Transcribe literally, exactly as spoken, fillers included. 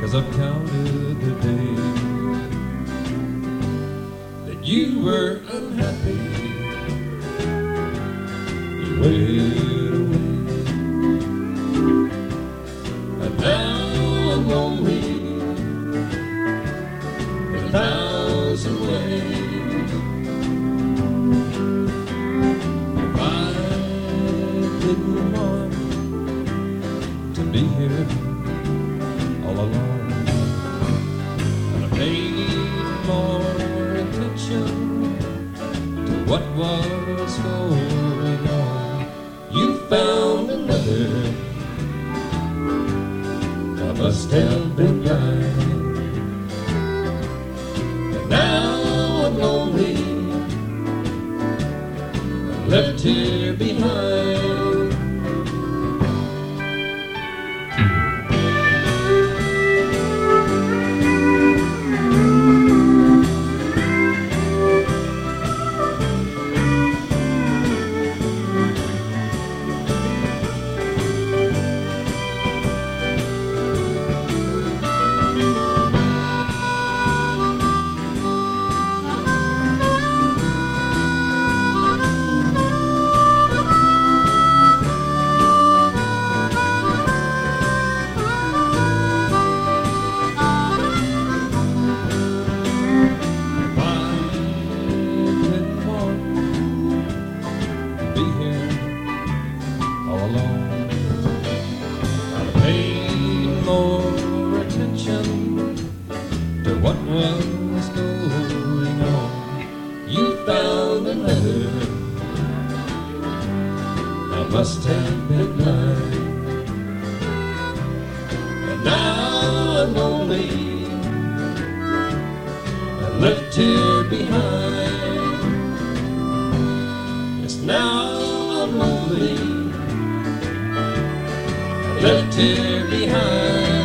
as I've counted the days that you were unhappy. You went away, and now I'm lonely in a thousand ways. If I didn't want to be here all alone, and I paid more attention to what was going on, you found another. I must have been blind, and now I'm lonely, left here behind. What was going on? You found another. I must have been blind, and now I'm lonely and left here behind. Yes, now I'm lonely and left here behind.